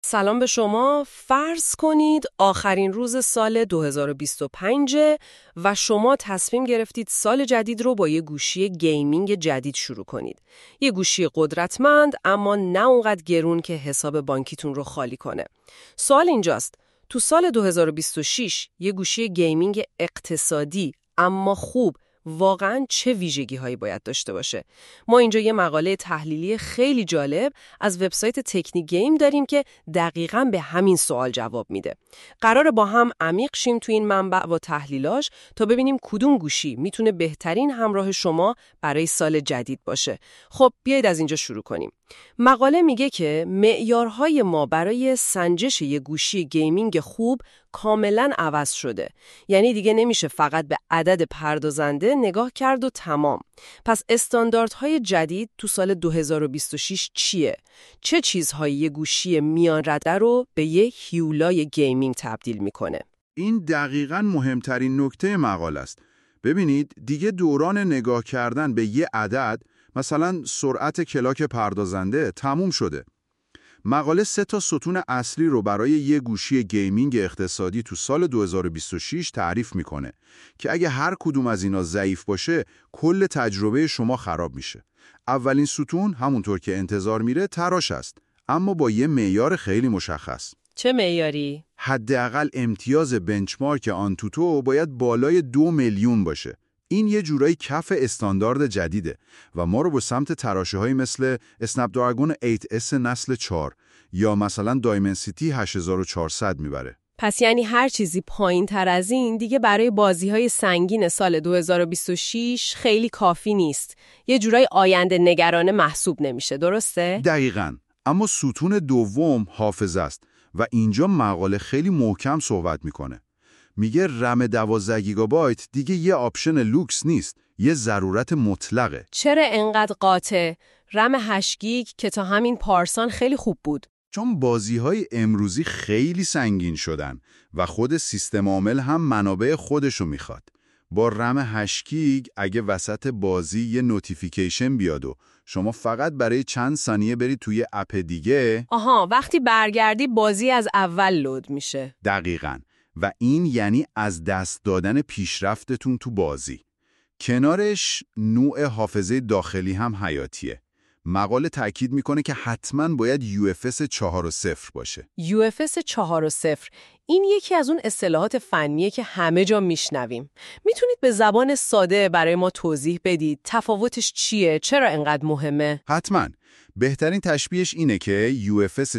سلام به شما. فرض کنید آخرین روز سال 2025 و شما تصمیم گرفتید سال جدید رو با یه گوشی گیمینگ جدید شروع کنید. یه گوشی قدرتمند اما نه اونقدر گرون که حساب بانکیتون رو خالی کنه. سوال اینجاست، تو سال 2026 یه گوشی گیمینگ اقتصادی اما خوب واقعاً چه ویژگی‌هایی باید داشته باشه؟ ما اینجا یه مقاله تحلیلی خیلی جالب از وبسایت تکنیک گیم داریم که دقیقاً به همین سوال جواب میده. قراره با هم عمیق شیم تو این منبع و تحلیلاش تا ببینیم کدوم گوشی میتونه بهترین همراه شما برای سال جدید باشه. خب بیایید از اینجا شروع کنیم. مقاله میگه که معیارهای ما برای سنجش یه گوشی گیمینگ خوب کاملاً عوض شده. یعنی دیگه نمیشه فقط به عدد پردازنده نگاه کرد و تمام. پس استانداردهای جدید تو سال 2026 چیه؟ چه چیزهایی یه گوشی میان رده رو به یه هیولای گیمینگ تبدیل میکنه؟ این دقیقاً مهمترین نکته مقاله است. ببینید دیگه دوران نگاه کردن به یه عدد، مثلا سرعت کلاک پردازنده، تموم شده. مقاله 3 ستون اصلی رو برای یه گوشی گیمینگ اقتصادی تو سال 2026 تعریف میکنه که اگه هر کدوم از اینا ضعیف باشه کل تجربه شما خراب میشه. اولین ستون همونطور که انتظار میره تراش است، اما با یه معیار خیلی مشخص. چه معیاری؟ حداقل امتیاز بنچمارک آنتوتو باید بالای 2 میلیون باشه. این یه جورایی کف استاندارد جدیده و ما رو به سمت تراشه‌هایی مثل اسنپ دراگون 8S نسل 4 یا مثلا دایمنسیتی 8400 میبره. پس یعنی هر چیزی پایین تر از این دیگه برای بازی‌های سنگین سال 2026 خیلی کافی نیست. یه جورایی آینده نگرانه محسوب نمیشه، درسته؟ دقیقاً. اما ستون دوم حافظه است و اینجا مقاله خیلی محکم صحبت میکنه. میگه رم 12 گیگابایت دیگه یه آپشن لوکس نیست، یه ضرورت مطلقه. چرا انقدر قاطع؟ رم 8 گیگ که تا همین پارسال خیلی خوب بود. چون بازی‌های امروزی خیلی سنگین شدن و خود سیستم عامل هم منابع خودشو میخواد. با رم 8 گیگ اگه وسط بازی یه نوتیفیکیشن بیاد و شما فقط برای چند ثانیه برید توی اپ دیگه، وقتی برگردی بازی از اول لود میشه. دقیقاً. و این یعنی از دست دادن پیشرفتتون تو بازی. کنارش نوع حافظه داخلی هم حیاتیه. مقاله تأکید میکنه که حتماً باید UFS 4.0 باشه. UFS 4.0 این یکی از اون اصطلاحات فنیه که همه جا میشنویم. میتونید به زبان ساده برای ما توضیح بدید تفاوتش چیه؟ چرا انقدر مهمه؟ حتماً. بهترین تشبیهش اینه که UFS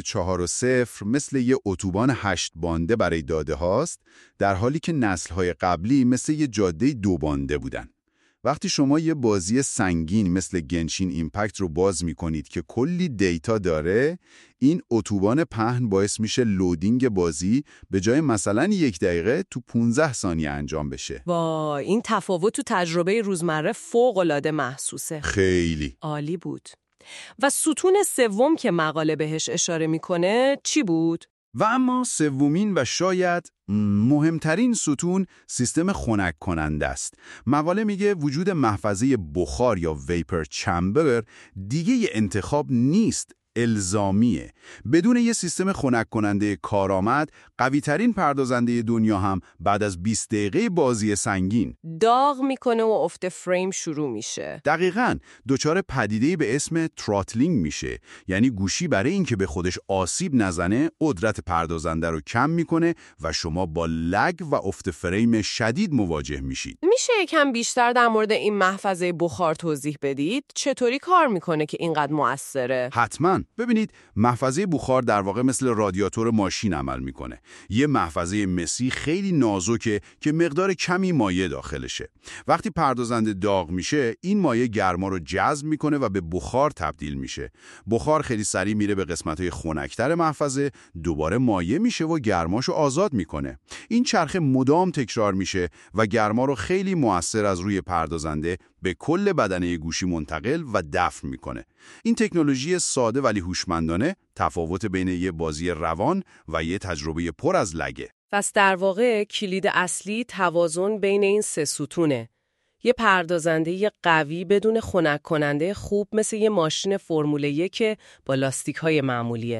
4.0 مثل یه اتوبان 8 بانده برای داده هاست، در حالی که نسل‌های قبلی مثل یه جاده 2 بانده بودن. وقتی شما یه بازی سنگین مثل گنشین ایمپکت رو باز می‌کنید که کلی دیتا داره، این اتوبان پهن باعث میشه لودینگ بازی به جای مثلا 1 دقیقه تو 15 ثانیه انجام بشه. وای، این تفاوت تو تجربه روزمره فوق‌العاده محسوسه. خیلی عالی بود. و ستون سوم که مقاله بهش اشاره میکنه چی بود؟ و اما سومین و شاید مهمترین ستون سیستم خنک کننده است. مقاله میگه وجود محفظه بخار یا ویپر چمبر دیگه یه انتخاب نیست، الزامیه. بدون یه سیستم خنک کننده کارآمد، قوی‌ترین پردازنده دنیا هم بعد از 20 دقیقه بازی سنگین داغ میکنه و افت فریم شروع میشه. دقیقاً دچار پدیده‌ای به اسم تراتلینگ میشه. یعنی گوشی برای اینکه به خودش آسیب نزنه، قدرت پردازنده رو کم میکنه و شما با لگ و افت فریم شدید مواجه میشید. میشه یکم بیشتر در مورد این محفظه بخار توضیح بدید؟ چطوری کار میکنه که اینقدر مؤثره؟ حتماً. ببینید، محفظه بخار در واقع مثل رادیاتور ماشین عمل میکنه. یه محفظه مسی خیلی نازکه که مقدار کمی مایع داخلشه. وقتی پردازنده داغ میشه، این مایع گرما رو جذب میکنه و به بخار تبدیل میشه. بخار خیلی سریع میره به قسمت‌های خنک‌تر محفظه، دوباره مایع میشه و گرماشو آزاد میکنه. این چرخه مدام تکرار میشه و گرما رو خیلی مؤثر از روی پردازنده به کل بدنه گوشی منتقل و دفن میکنه. این تکنولوژی ساده ولی هوشمندانه تفاوت بین یه بازی روان و یه تجربه پر از لگه. پس در واقع کلید اصلی توازن بین این 3 ستونه. یه پردازنده قوی بدون خنک کننده خوب مثل یه ماشین فرمول 1 با لاستیک‌های معمولیه.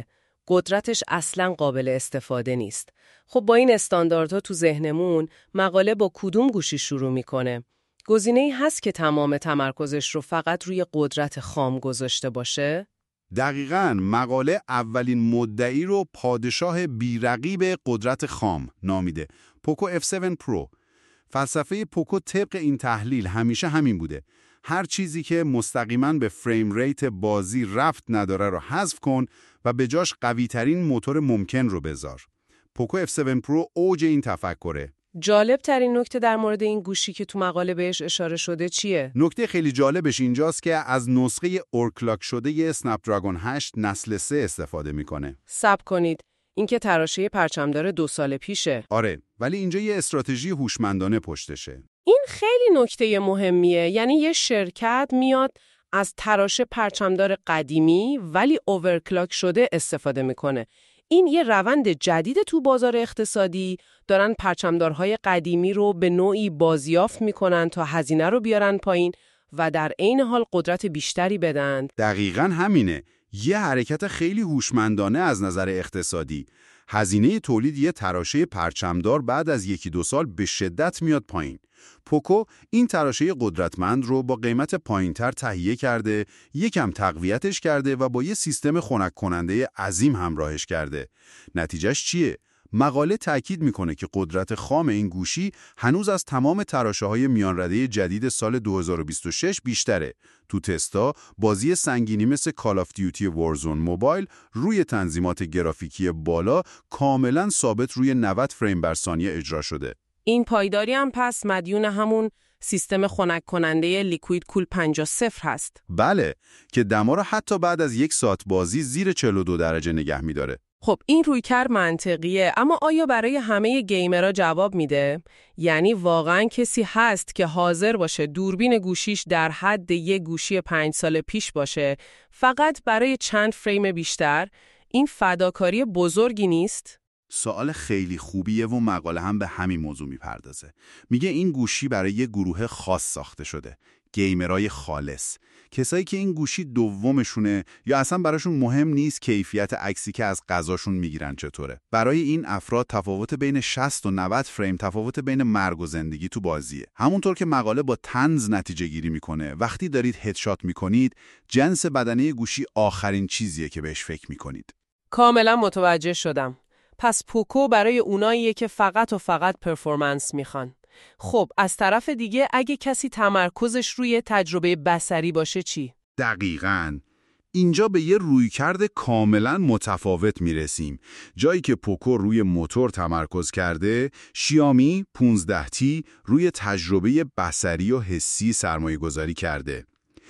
قدرتش اصلاً قابل استفاده نیست. خب با این استانداردها تو ذهنمون مقاله با کدوم گوشی شروع میکنه؟ گزینه‌ای هست که تمام تمرکزش رو فقط روی قدرت خام گذاشته باشه؟ دقیقاً مقاله اولین مدعی رو پادشاه بی‌رقیب قدرت خام نامیده، پوکو F7 Pro. فلسفه پوکو طبق این تحلیل همیشه همین بوده. هر چیزی که مستقیما به فریم ریت بازی ربط نداره رو حذف کن و به جاش قوی‌ترین موتور ممکن رو بذار. پوکو F7 Pro اوج این تفکره. جالب ترین نکته در مورد این گوشی که تو مقاله بهش اشاره شده چیه؟ نکته خیلی جالبش اینجاست که از نسخه اورکلاک شده اسنپ دراگون 8 نسل 3 استفاده میکنه. صبر کنید، این که تراشه پرچمدار 2 سال پیشه. آره، ولی اینجا یه استراتژی هوشمندانه پشتشه. این خیلی نکته مهمیه، یعنی یه شرکت میاد از تراشه پرچمدار قدیمی ولی اوورکلاک شده استفاده میکنه. این یه روند جدید تو بازار اقتصادی، دارن پرچمدارهای قدیمی رو به نوعی بازیافت میکنن تا هزینه رو بیارن پایین و در عین حال قدرت بیشتری بدن. دقیقاً همینه. یه حرکت خیلی هوشمندانه از نظر اقتصادی. هزینه تولید یه تراشه پرچمدار بعد از 1-2 سال به شدت میاد پایین. پوکو این تراشه قدرتمند رو با قیمت پایینتر تهیه کرده، یکم تقویتش کرده و با یه سیستم خنک کننده عظیم همراهش کرده. نتیجهش چیه؟ مقاله تأکید میکنه که قدرت خام این گوشی هنوز از تمام تراشه‌های میانرده جدید سال 2026 بیشتره. تو تستا بازی سنگینی مثل کال آف دیوتی وارزون موبایل روی تنظیمات گرافیکی بالا کاملا ثابت روی 90 فریم بر ثانیه اجرا شده. این پایداری هم پس مدیون همون سیستم خنک کننده لیکوید کول 50 هست. بله، که دما رو حتی بعد از 1 ساعت بازی زیر 42 درجه نگه می‌داره. خب این رویکرد منطقیه، اما آیا برای همه گیمرها جواب میده؟ یعنی واقعاً کسی هست که حاضر باشه دوربین گوشیش در حد یک گوشی 5 سال پیش باشه فقط برای چند فریم بیشتر؟ این فداکاری بزرگی نیست؟ سوال خیلی خوبیه و مقاله هم به همین موضوع میپردازه. میگه این گوشی برای یه گروه خاص ساخته شده، گیمرای خالص، کسایی که این گوشی دومشونه یا اصلا براشون مهم نیست کیفیت عکسی که از غذاشون میگیرن چطوره. برای این افراد تفاوت بین 60 و 90 فریم تفاوت بین مرگ و زندگی تو بازیه. همونطور که مقاله با طنز نتیجه گیری میکنه، وقتی دارید هدشات میکنید، جنس بدنه گوشی آخرین چیزیه که بهش فکر میکنید. کاملا متوجه شدم. پس پوکو برای اوناییه که فقط و فقط پرفورمنس میخوان. خب از طرف دیگه اگه کسی تمرکزش روی تجربه بصری باشه چی؟ دقیقاً. اینجا به یه رویکرد کاملا متفاوت میرسیم. جایی که پوکو روی موتور تمرکز کرده، شیائومی 15T روی تجربه بصری و حسی سرمایه گذاری کرده.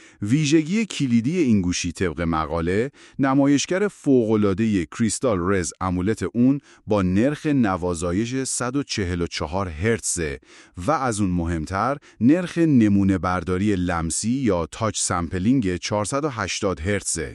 ویژگی کلیدی این گوشی طبق مقاله، نمایشگر فوق‌العاده کریستال رز امولت اون با نرخ نوازایش 144 هرتزه و از اون مهمتر نرخ نمونه برداری لمسی یا تاچ سامپلینگ 480 هرتزه.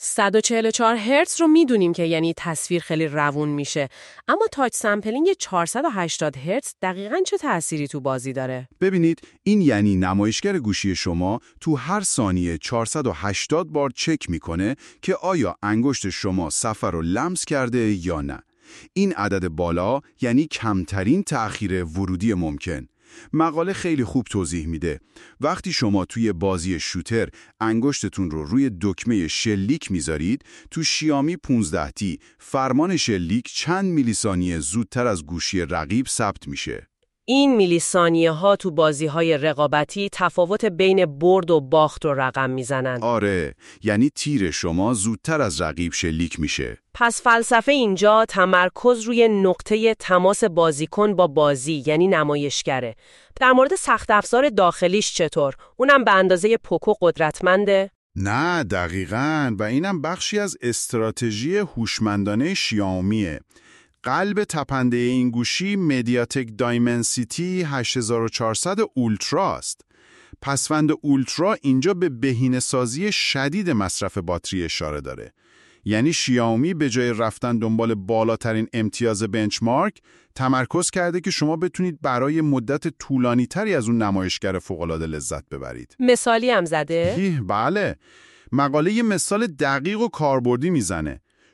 144 هرتز رو میدونیم که یعنی تصویر خیلی روون میشه، اما تاچ سامپلینگ 480 هرتز دقیقاً چه تأثیری تو بازی داره؟ ببینید، این یعنی نمایشگر گوشی شما تو هر ثانیه 480 بار چک میکنه که آیا انگشت شما صفحه رو لمس کرده یا نه. این عدد بالا یعنی کمترین تأخیر ورودی ممکن. مقاله خیلی خوب توضیح میده. وقتی شما توی بازی شوتر انگشتتون رو روی دکمه شلیک میذارید، تو شیائومی 15T فرمان شلیک چند میلی ثانیه زودتر از گوشی رقیب ثبت میشه. این میلی ثانیه ها تو بازی های رقابتی تفاوت بین برد و باخت رو رقم میزنن. آره، یعنی تیر شما زودتر از رقیب شلیک میشه. پس فلسفه اینجا تمرکز روی نقطه تماس بازیکن با بازی، یعنی نمایشگره. در مورد سخت افزار داخلیش چطور؟ اونم به اندازه پوکو قدرتمنده؟ نه، دقیقاً، و اینم بخشی از استراتژی هوشمندانه شیائومیه. قلب تپنده این گوشی مدیاتک دایمنسیتی 8400 اولترا است. پسوند اولترا اینجا به بهینه‌سازی شدید مصرف باتری اشاره داره. یعنی شیائومی به جای رفتن دنبال بالاترین امتیاز بنچمارک، تمرکز کرده که شما بتونید برای مدت طولانی تری از اون نمایشگر فوق‌العاده لذت ببرید. مثالی هم زده؟ بله. مقاله یه مثال دقیق و کاربردی میزنه.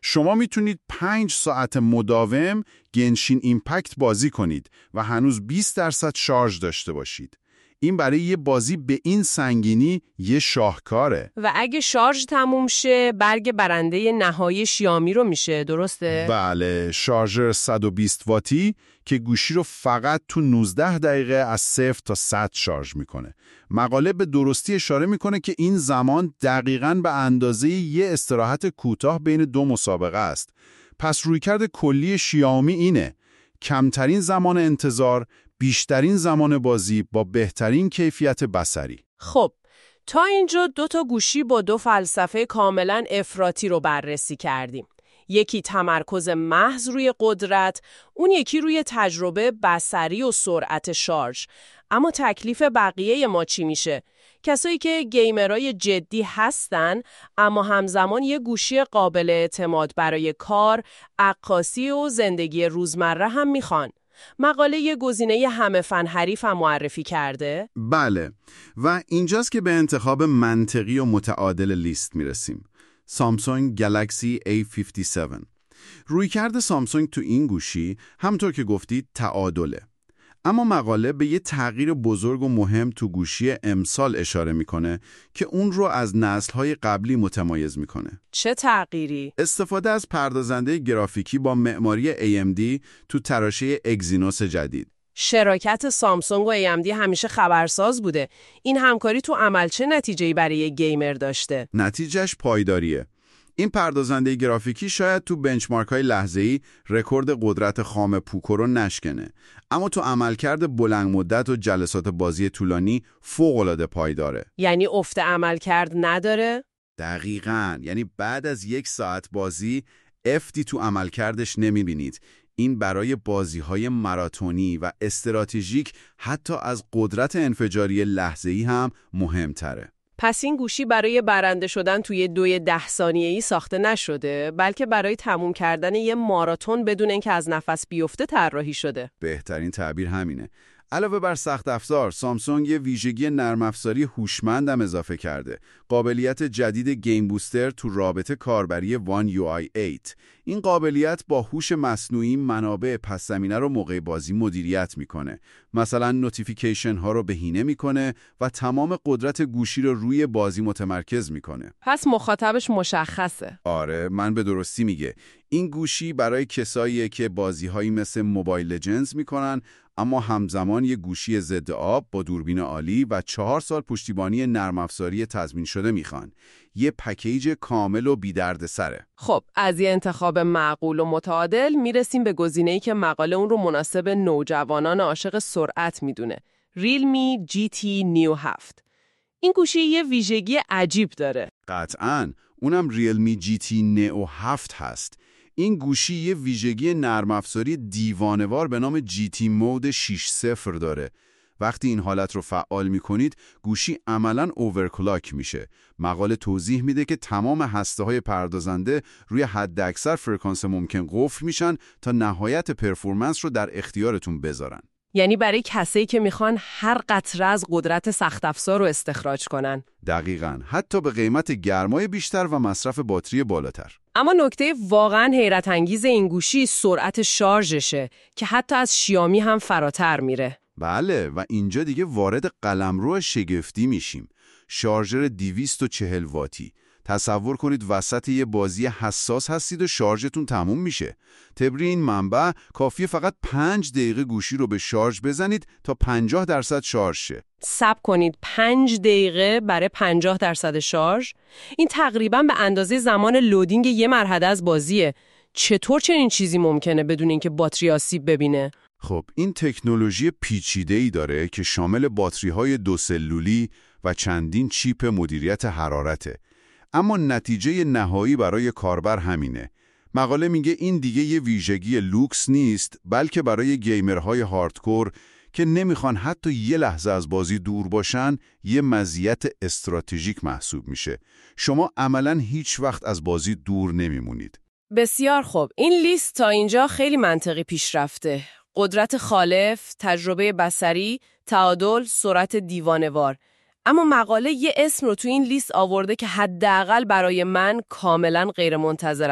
شما میتونید 5 ساعت مداوم گنشین ایمپکت بازی کنید و هنوز 20% شارژ داشته باشید. این برای یه بازی به این سنگینی یه شاهکاره. و اگه شارژ تموم شه برگ برنده نهایی شیائومی رو میشه، درسته؟ بله، شارژر 120 واتی که گوشی رو فقط تو 19 دقیقه از 0 تا 100 شارژ میکنه. مقاله به درستی اشاره میکنه که این زمان دقیقاً به اندازه یه استراحت کوتاه بین 2 مسابقه است. پس رویکرد کلی شیائومی اینه: کمترین زمان انتظار، بیشترین زمان بازی با بهترین کیفیت بصری. خب، تا اینجا 2 تا گوشی با 2 فلسفه کاملاً افراطی رو بررسی کردیم. یکی تمرکز محض روی قدرت، اون یکی روی تجربه بصری و سرعت شارژ. اما تکلیف بقیه ما چی میشه؟ کسایی که گیمرای جدی هستن اما همزمان یه گوشی قابل اعتماد برای کار، عکاسی و زندگی روزمره هم میخوان. مقاله یه گزینه همه فن حریف هم معرفی کرده؟ بله، و اینجاست که به انتخاب منطقی و متعادل لیست میرسیم. سامسونگ گلکسی A57. رویکرد سامسونگ تو این گوشی همطور که گفتید تعادله. اما مقاله به یه تغییر بزرگ و مهم تو گوشی امسال اشاره میکنه که اون رو از نسل‌های قبلی متمایز میکنه. چه تغییری؟ استفاده از پردازنده گرافیکی با معماری AMD تو تراشه اگزینوس جدید. شراکت سامسونگ و AMD همیشه خبرساز بوده. این همکاری تو عمل چه نتیجه‌ای برای گیمر داشته؟ نتیجهش پایداریه. این پردازنده گرافیکی شاید تو بنچمارک‌های لحظه‌ای رکورد قدرت خام پوکو رو نشکنه، اما تو عملکرد بلند مدت و جلسات بازی طولانی فوق‌العاده پایداره. یعنی افت عملکرد نداره؟ دقیقاً، یعنی بعد از 1 ساعت بازی افتی تو عملکردش نمی‌بینید. این برای بازی‌های ماراتونی و استراتژیک حتی از قدرت انفجاری لحظه‌ای هم مهم‌تره. پس این گوشی برای برنده شدن توی 10 ثانیه‌ای ساخته نشده، بلکه برای تموم کردن یه ماراتون بدون اینکه از نفس بیفته طراحی شده. بهترین تعبیر همینه. علاوه بر سخت افزار، سامسونگ یه ویژگی نرم افزاری هوشمند هم اضافه کرده. قابلیت جدید گیم بوستر تو رابطه کاربری One UI 8. این قابلیت با هوش مصنوعی منابع پس زمینه رو موقع بازی مدیریت میکنه. مثلا نوتیفیکیشن ها رو بهینه میکنه و تمام قدرت گوشی رو روی بازی متمرکز میکنه. پس مخاطبش مشخصه. آره، من به درستی میگه. این گوشی برای کساییه که بازی‌هایی مثل موبایل لجندز میکنن اما همزمان یه گوشی ضد آب با دوربین عالی و 4 سال پشتیبانی نرم افزاری تضمین شده میخوان. یه پکیج کامل و بی‌دردسره. خب، از یه انتخاب معقول و متعادل میرسیم به گزینه‌ای که مقاله اون رو مناسب نوجوانان عاشق سرعت میدونه. ریلمی GT Neo 7. این گوشی یه ویژگی عجیب داره. قطعاً، اونم ریلمی GT Neo 7 هست. این گوشی یه ویژگی نرم افزاری دیوانه‌وار به نام GT مود 6.0 داره. وقتی این حالت رو فعال می‌کنید، گوشی عملاً اوورکلاک میشه. مقاله توضیح میده که تمام هسته‌های پردازنده روی حداکثر فرکانس ممکن قفل میشن تا نهایت پرفورمنس رو در اختیارتون بذارن. یعنی برای کسایی که میخوان هر قطره از قدرت سخت افزار رو استخراج کنن. دقیقاً، حتی به قیمت گرمای بیشتر و مصرف باتری بالاتر. اما نکته واقعاً حیرت انگیز این گوشی سرعت شارژشه که حتی از شیائومی هم فراتر میره. بله، و اینجا دیگه وارد قلمرو شگفتی میشیم. شارژر 240 واتی. تصور کنید وسط یه بازی حساس هستید و شارژتون تموم میشه. طبق این منبع کافیه فقط 5 دقیقه گوشی رو به شارژ بزنید تا 50% شارژ شه. صبر کنید، 5 دقیقه برای 50% شارژ؟ این تقریباً به اندازه زمان لودینگ یه مرحله از بازیه. چطور چنین چیزی ممکنه بدون اینکه باتری آسیب ببینه؟ خب، این تکنولوژی پیچیده‌ای داره که شامل باتری‌های 2 سلولی و چندین چیپ مدیریت حرارته. اما نتیجه نهایی برای کاربر همینه. مقاله میگه این دیگه یه ویژگی لوکس نیست، بلکه برای گیمرهای هاردکور که نمیخوان حتی یه لحظه از بازی دور باشن، یه مزیت استراتژیک محسوب میشه. شما عملاً هیچ وقت از بازی دور نمیمونید. بسیار خوب. این لیست تا اینجا خیلی منطقی پیش رفته. قدرت خالف، تجربه بصری، تعادل، سرعت دیوانه‌وار. اما مقاله یه اسم رو تو این لیست آورده که حداقل برای من کاملا غیر منتظر است.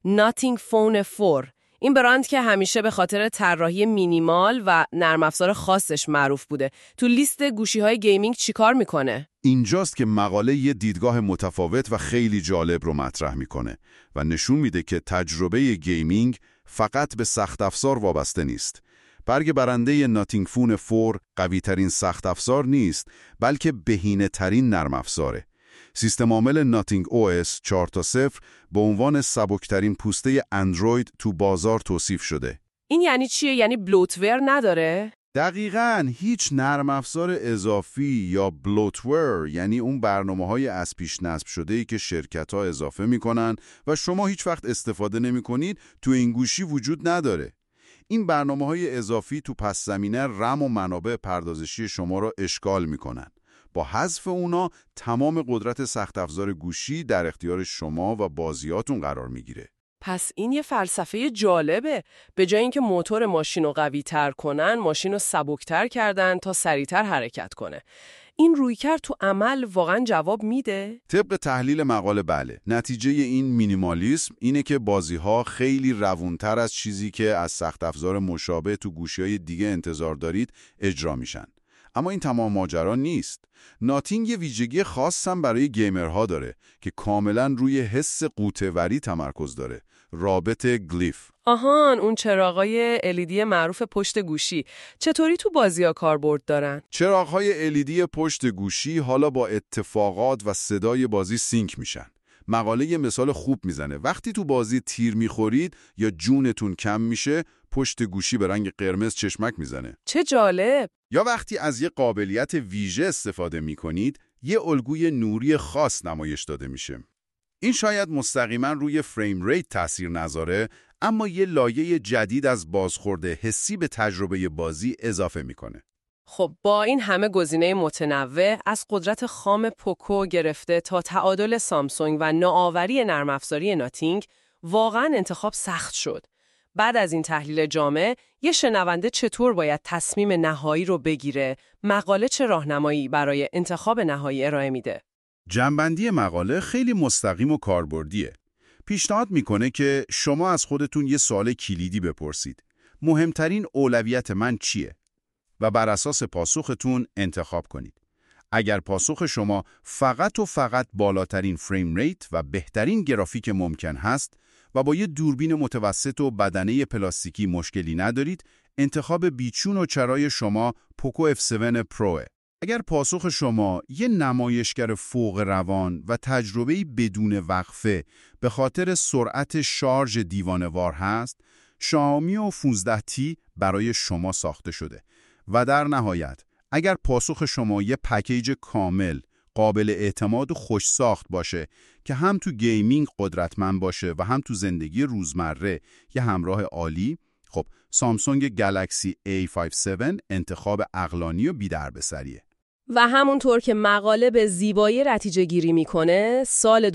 Nothing Phone 4. این برند که همیشه به خاطر طراحی مینیمال و نرم افزار خاصش معروف بوده. تو لیست گوشی‌های گیمینگ چیکار میکنه؟ اینجاست که مقاله یه دیدگاه متفاوت و خیلی جالب رو مطرح میکنه و نشون میده که تجربه گیمینگ فقط به سخت افزار وابسته نیست. برگ برنده ناتینگ فون 4 قوی ترین سخت افزار نیست، بلکه بهینه ترین نرم افزاره. سیستم عامل ناتینگ OS 4.0 به عنوان سبکترین پوسته اندروید تو بازار توصیف شده. این یعنی چیه؟ یعنی بلوتور نداره؟ دقیقاً هیچ نرم افزار اضافی یا بلوتور، یعنی اون برنامه‌های از پیش نصب شده‌ای که شرکت‌ها اضافه می‌کنن و شما هیچ وقت استفاده نمی‌کنید، تو این گوشی وجود نداره. این برنامه‌های اضافی تو پس زمینه رم و منابع پردازشی شما را اشغال می‌کنن. با حذف اونا تمام قدرت سخت افزار گوشی در اختیار شما و بازیاتون قرار میگیره. پس این یه فلسفه جالبه. به جای اینکه موتور ماشین رو قوی تر کنن، ماشین رو سبکتر کردن تا سریعتر حرکت کنه. این رویکرد تو عمل واقعا جواب میده؟ طبق تحلیل مقاله بله. نتیجه این مینیمالیسم اینه که بازی‌ها خیلی روونتر از چیزی که از سخت افزار مشابه تو گوشی‌های دیگه انتظار دارید اجرا میشن. اما این تمام ماجرا نیست. ناتینگ یه ویژگی خاص هم برای گیمرها داره که کاملا روی حس قوطه‌وری تمرکز داره. رابط گلیف. آهان، اون چراغای LED معروف پشت گوشی. چطوری تو بازی‌ها کاربرد دارن؟ چراغ‌های LED پشت گوشی حالا با اتفاقات و صدای بازی سینک میشن. مقاله یه مثال خوب میزنه. وقتی تو بازی تیر میخورید یا جونتون کم میشه، پشت گوشی به رنگ قرمز چشمک میزنه. چه جالب! یا وقتی از یه قابلیت ویژه استفاده میکنید، یه الگوی نوری خاص نمایش داده میشه. این شاید مستقیما روی فریم ریت تاثیر نذاره، اما یه لایه جدید از بازخورد حسی به تجربه بازی اضافه میکنه. خب با این همه گزینه متنوع، از قدرت خام پوکو گرفته تا تعادل سامسونگ و نوآوری نرم افزاری ناتینگ، واقعا انتخاب سخت شد. بعد از این تحلیل جامع، یه شنونده چطور باید تصمیم نهایی رو بگیره؟ مقاله چه راهنمایی برای انتخاب نهایی ارائه میده؟ جنبندی مقاله خیلی مستقیم و کاربردیه. پیشنهاد میکنه که شما از خودتون یه سوال کلیدی بپرسید. مهمترین اولویت من چیه؟ و بر اساس پاسختون انتخاب کنید. اگر پاسخ شما فقط و فقط بالاترین فریم ریت و بهترین گرافیک ممکن هست و با یه دوربین متوسط و بدنه پلاستیکی مشکلی ندارید، انتخاب بیچون و چرای شما پوکو F7 پروه. اگر پاسخ شما یه نمایشگر فوق روان و تجربه‌ای بدون وقفه به خاطر سرعت شارژ دیوانه‌وار هست، شائومی و 15T برای شما ساخته شده. و در نهایت، اگر پاسخ شما یه پکیج کامل، قابل اعتماد و خوش ساخت باشه که هم تو گیمینگ قدرتمند باشه و هم تو زندگی روزمره یه همراه عالی، خب سامسونگ گلکسی A57 انتخاب عقلانی و بی‌دربسریه. و همونطور که مقاله به زیبایی نتیجه گیری میکنه، سال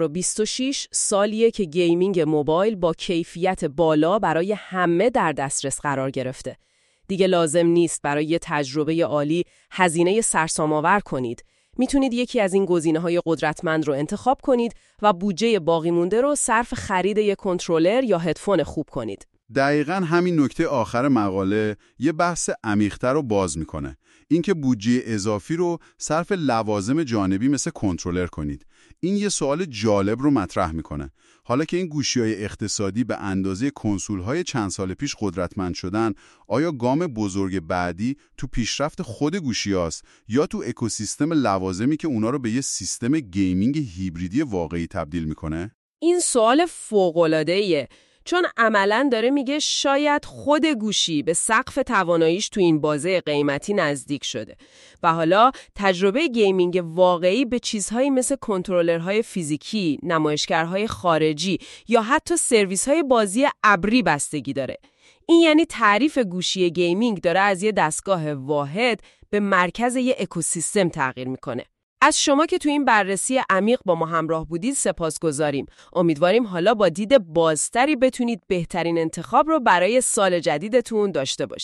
2026 سالیه که گیمینگ موبایل با کیفیت بالا برای همه در دسترس قرار گرفته. دیگه لازم نیست برای یه تجربه عالی هزینه سرسام‌آور کنید. میتونید یکی از این گزینه‌های قدرتمند رو انتخاب کنید و بودجه باقی مونده رو صرف خرید یک کنترلر یا هدفون خوب کنید. دقیقاً همین نکته آخر مقاله یه بحث عمیق‌تر رو باز میکنه. اینکه بودجه اضافی رو صرف لوازم جانبی مثل کنترلر کنید. این یه سوال جالب رو مطرح میکنه. حالا که این گوشی‌های اقتصادی به اندازه کنسول‌های چند سال پیش قدرتمند شدن، آیا گام بزرگ بعدی تو پیشرفت خود گوشی‌هاست یا تو اکوسیستم لوازمی که اونا رو به یه سیستم گیمینگ هیبریدی واقعی تبدیل میکنه؟ این سوال فوق‌العاده‌ایه. چون عملاً داره میگه شاید خود گوشی به سقف تواناییش تو این بازه قیمتی نزدیک شده و حالا تجربه گیمینگ واقعی به چیزهایی مثل کنترلرهای فیزیکی، نمایشگرهای خارجی یا حتی سرویس‌های بازی ابری بستگی داره. این یعنی تعریف گوشی گیمینگ داره از یه دستگاه واحد به مرکز یه اکوسیستم تغییر میکنه. از شما که تو این بررسی عمیق با ما همراه بودید سپاسگزاریم. امیدواریم حالا با دید بازتری بتونید بهترین انتخاب رو برای سال جدیدتون داشته باشید.